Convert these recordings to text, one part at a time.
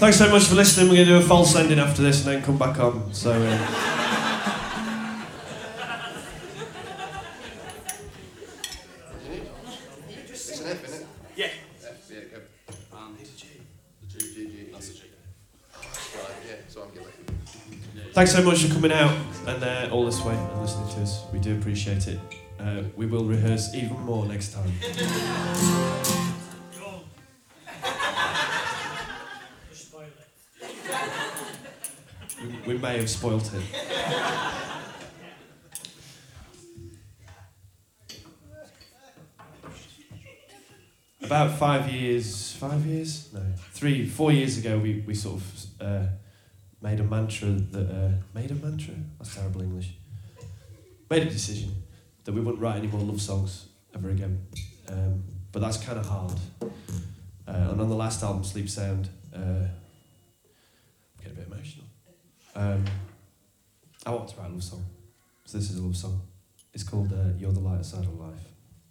Thanks so much for listening. We're going to do a false ending after this and then come back on. So. It's an F, isn't it? Yeah. F, yeah, go. And it's a G. The G. That's a G. Right, yeah, so I'm guilty. Thanks so much for coming out and all this way and listening to us. We do appreciate it. We will rehearse even more next time. We may have spoilt it. About 5 years? No, 4 years ago, we sort of made a mantra that made a mantra. That's terrible English. Made a decision that we wouldn't write any more love songs ever again. But that's kind of hard. And on the last album, Sleep Sound, get a bit emotional. I want to write a love song, so this is a love song. It's called You're the Lighter Side of Life.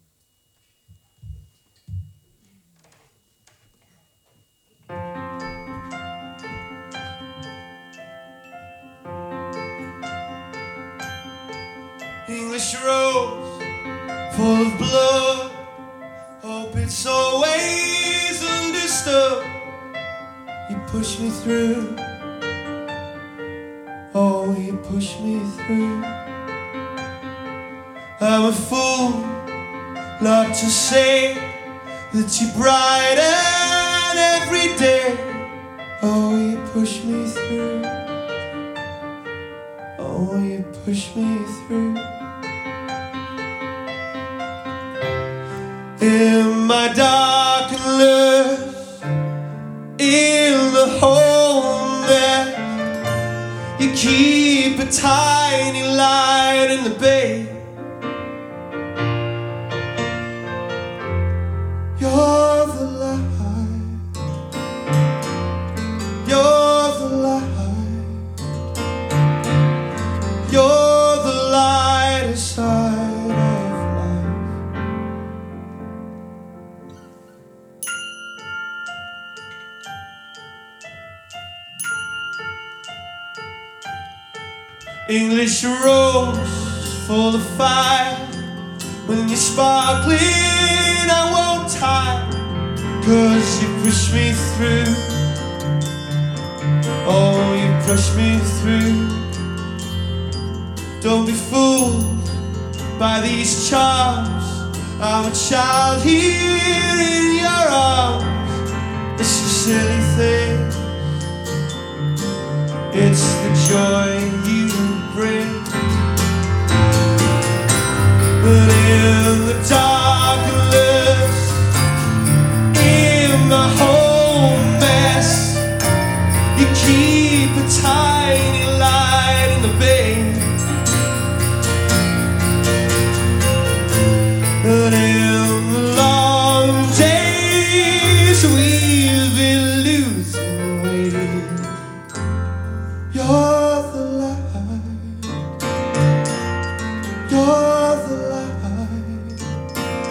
English rose, full of blood. Hope it's always understood. You push me through. Oh, you push me through. I'm a fool, not to say that you brighten every day. Oh, you push me through. Oh, you push me through. In my darkness, in the whole mess, you keep a tiny light in the bay. You're the light. You're the light. You're the lighter side of life. English rose full of fire. When you're sparkling, I won't hide, 'cause you push me through. Oh, you push me through. Don't be fooled by these charms. I'm a child here in your arms. It's a silly thing. It's the joy you bring. But in the darkness, in my whole mess, you keep a tiny light in the bay. But in the long days we've been losing weight, you're the light. You're the light.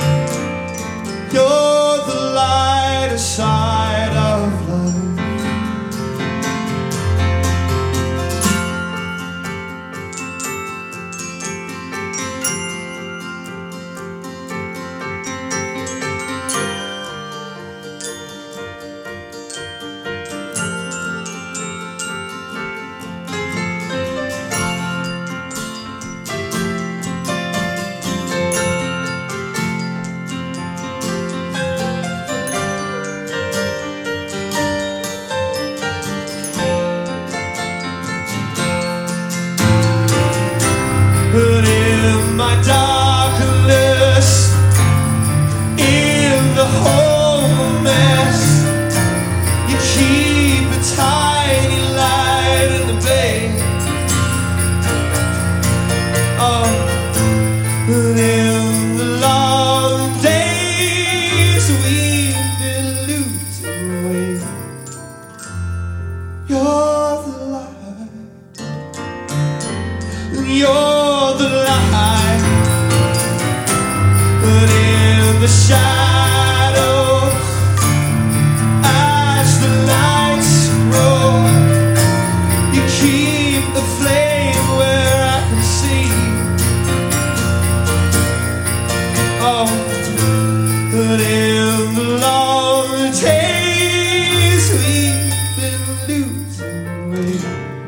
But in the long chase we've been losing weight.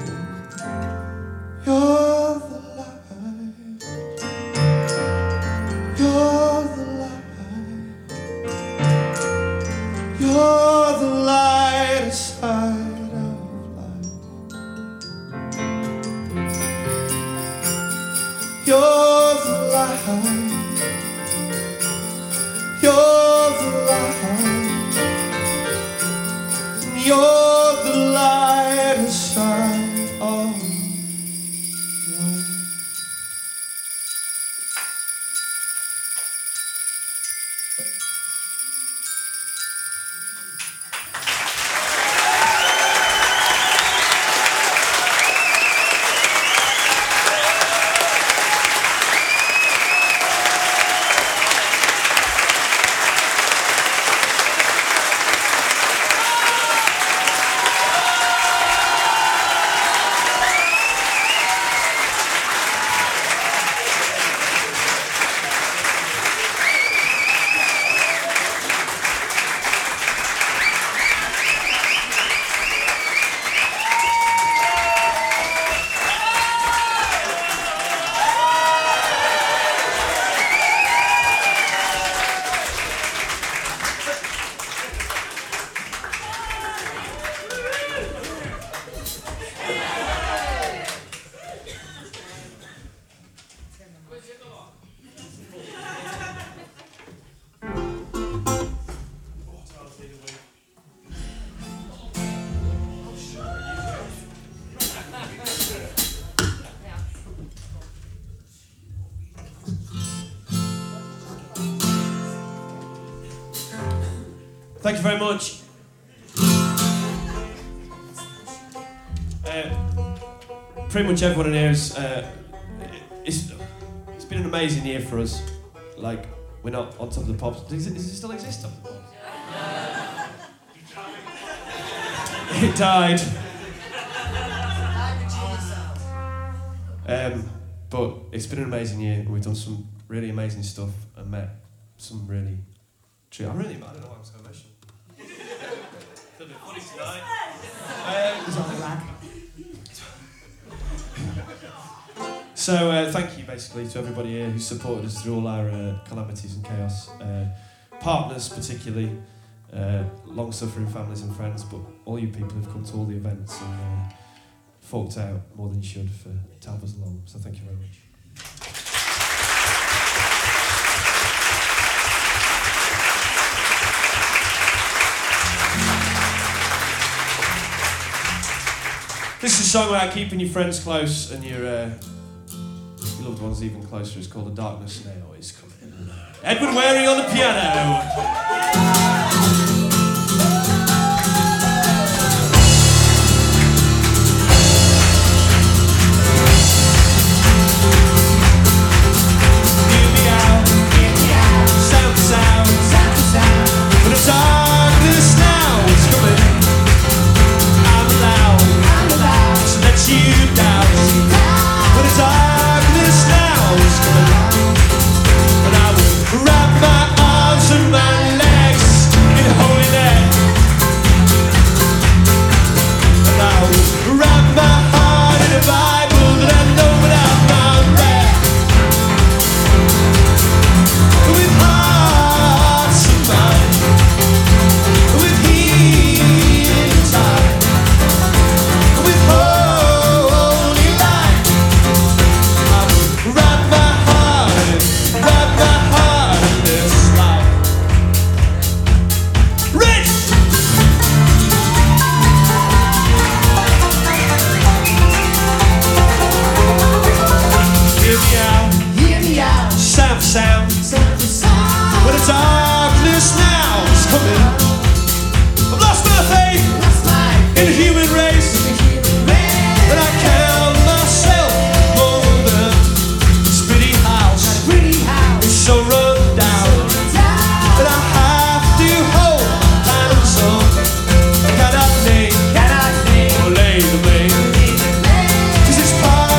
You're the light. You're the light. You're the light side of life. You're the light. You're the light. You're the light side of life. Thank you very much. Pretty much everyone in here is. It's been an amazing year for us. Like, we're not on top of the pops. Does it still exist on the pops? It died. But it's been an amazing year. We've done some really amazing stuff and met some really true. I don't know why I'm so emotional. It's a bit funny tonight. He's on the rag. So thank you basically to everybody here who supported us through all our calamities and chaos. Partners particularly, long-suffering families and friends, but all you people who've come to all the events and forked out more than you should to help us along. So thank you very much. This is a song about keeping your friends close and your loved ones even closer. It's called The Darkness Now Is Coming. Edward Waring on the piano.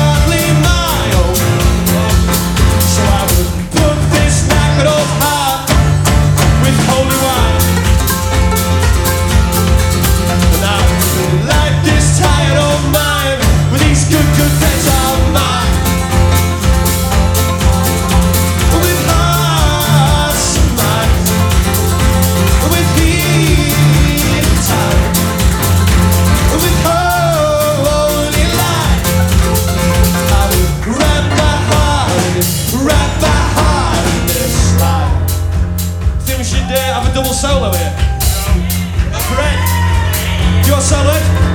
Put this knackered old heart we should have a double solo here. Fred, do you want solo?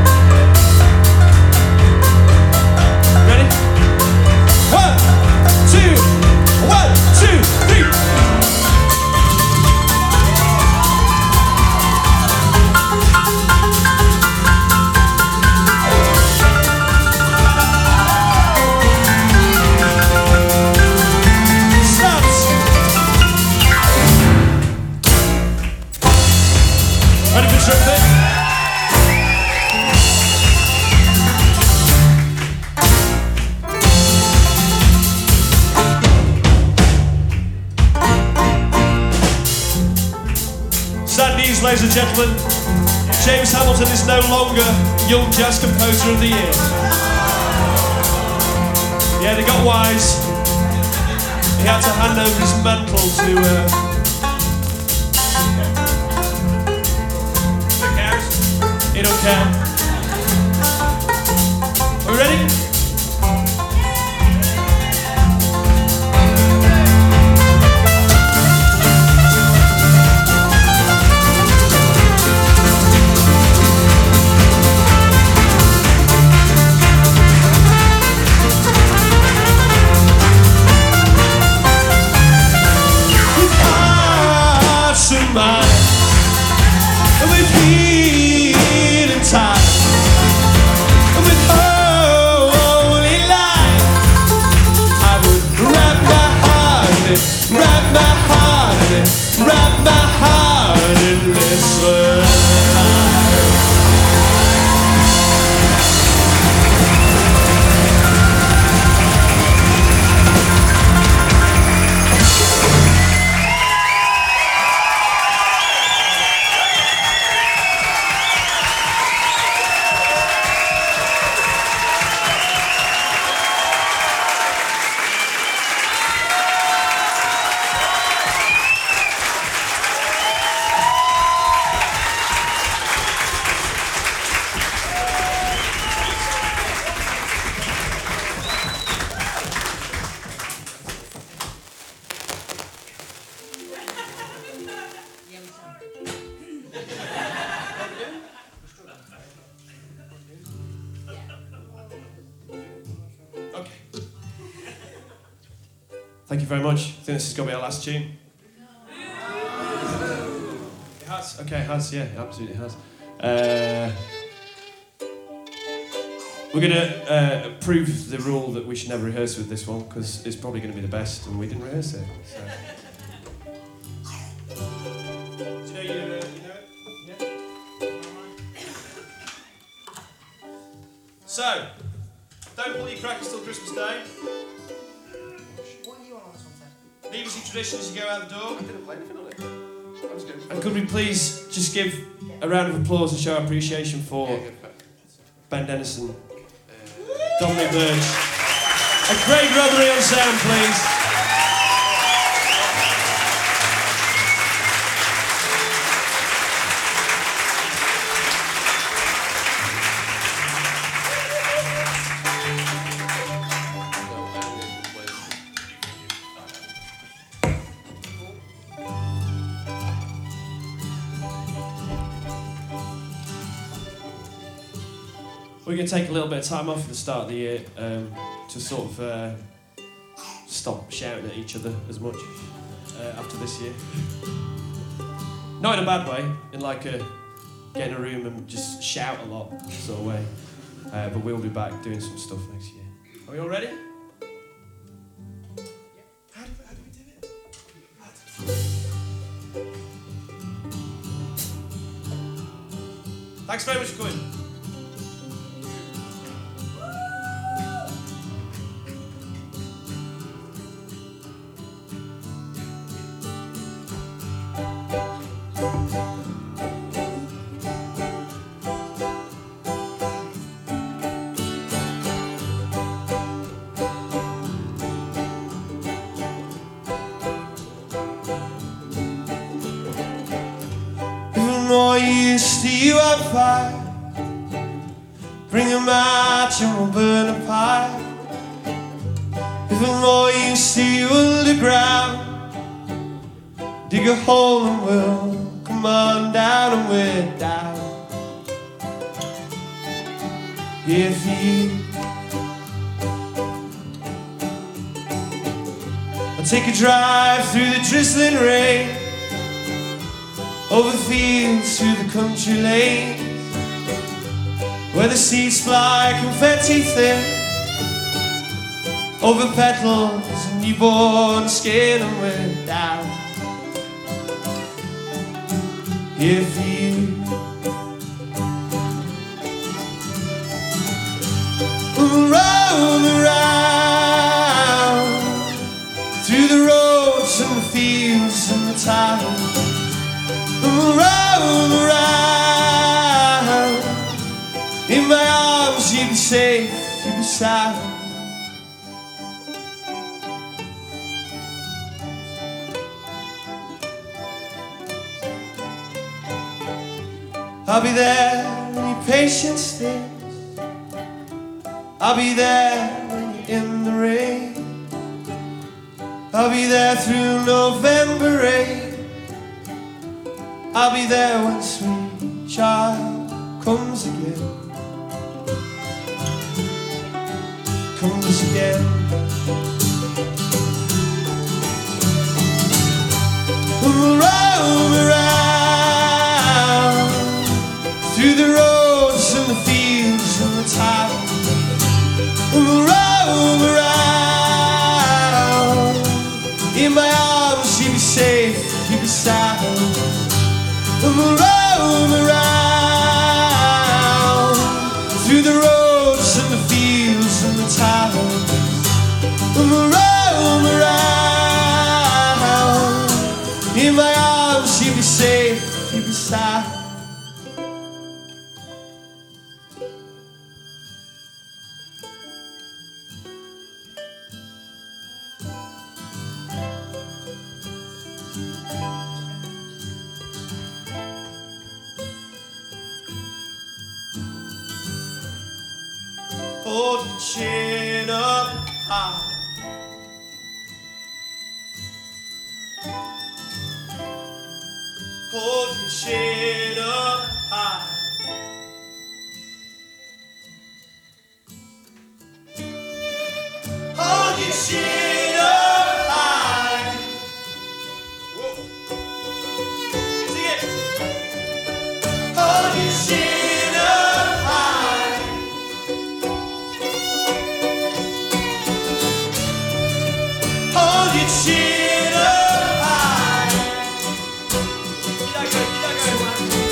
Ready? 1, 2, 1, 2, 3. Ready for trumpet? Sad news, ladies and gentlemen. James Hamilton is no longer Young Jazz Composer of the Year. Yeah, they got wise. He had to hand over his mantle to... He don't care. Are we ready? With hearts and minds, and with feeling tired. Wrap my heart in this Thank you very much. I think this is going to be our last tune. It has. Okay, it has. Yeah, it absolutely has. We're going to prove the rule that we should never rehearse with this one because it's probably going to be the best, and we didn't rehearse it. So. Do you know it? Yeah. So, don't pull your crackers till Christmas Day. Leave us your tradition as you go out the door. I didn't play anything on it. I was going And could we please just give a round of applause and show our appreciation for Ben Dennison, Dominic Birch, and Craig Rothery on sound, please. We're going to take a little bit of time off at the start of the year to sort of stop shouting at each other as much after this year. Not in a bad way, in like a get in a room and just shout a lot sort of way. But we'll be back doing some stuff next year. Are we all ready? How do we do it? Thanks very much for coming. More years to you on fire. Bring a match and we'll burn a pile. Even more years to you underground. Dig dig a hole and we'll come on down, and we're down here for you. I'll take a drive through the drizzling rain, over fields through the country lanes, where the seeds fly confetti thin, over petals and newborn skin, and we're down here for you. We'll roam around through the roads and the fields and the towns. We'll roam around. In my arms you'll be safe, you'll be sound. I'll be there when your patience stings. I'll be there when you're in the rain. I'll be there through November rain. I'll be there when sweet child comes again. Comes again. We'll roam around through the roads and the fields and the towns. We'll roam around. In my arms you'll be safe, you'll be sound. We'll roam around through the roads and the fields and the towns. We'll roam around. In my arms you'll be safe, you'll be sound. Hold your chin up high. Hold your chin up high. Hold your chin up high. Whoa. Sing it. Hold your chin up high. Hold your chin up high. Keep that going, keep that going, man.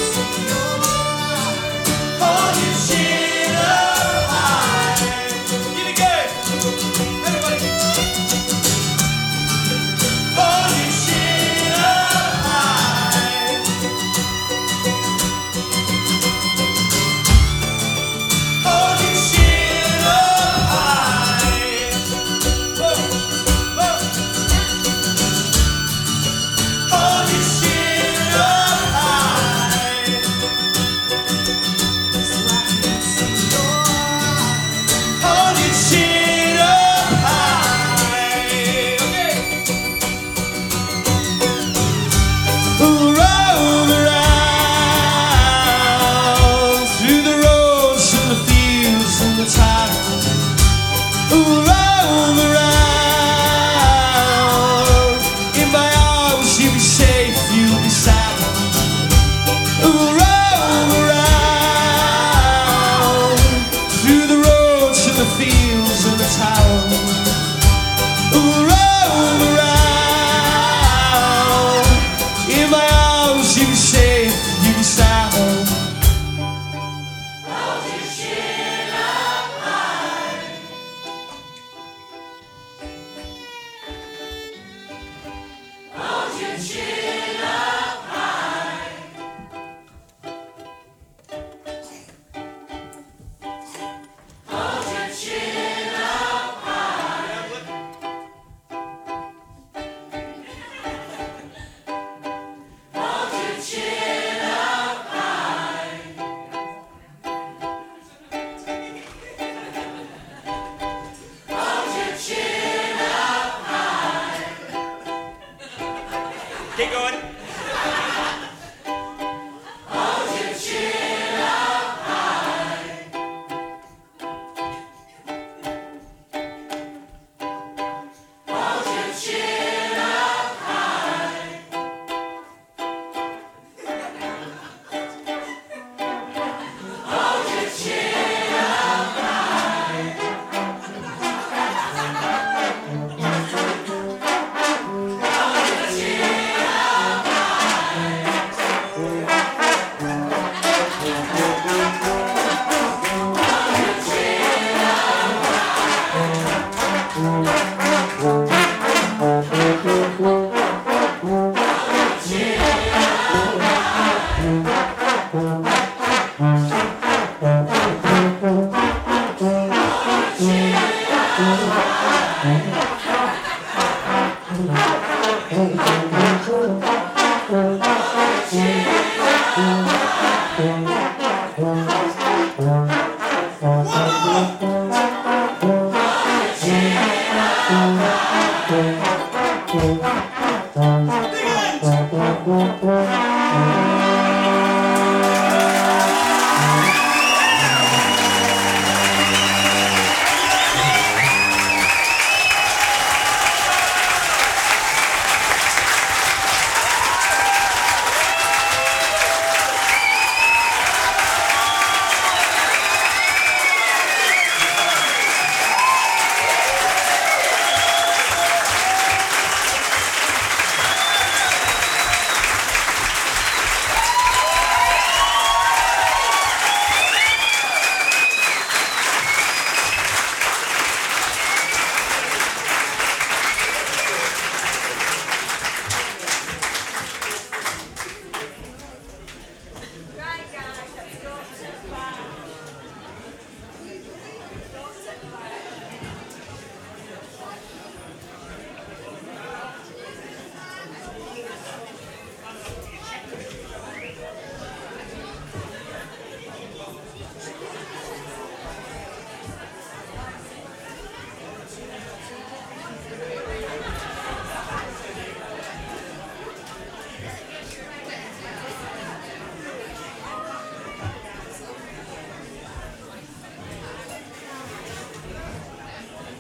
Big hands.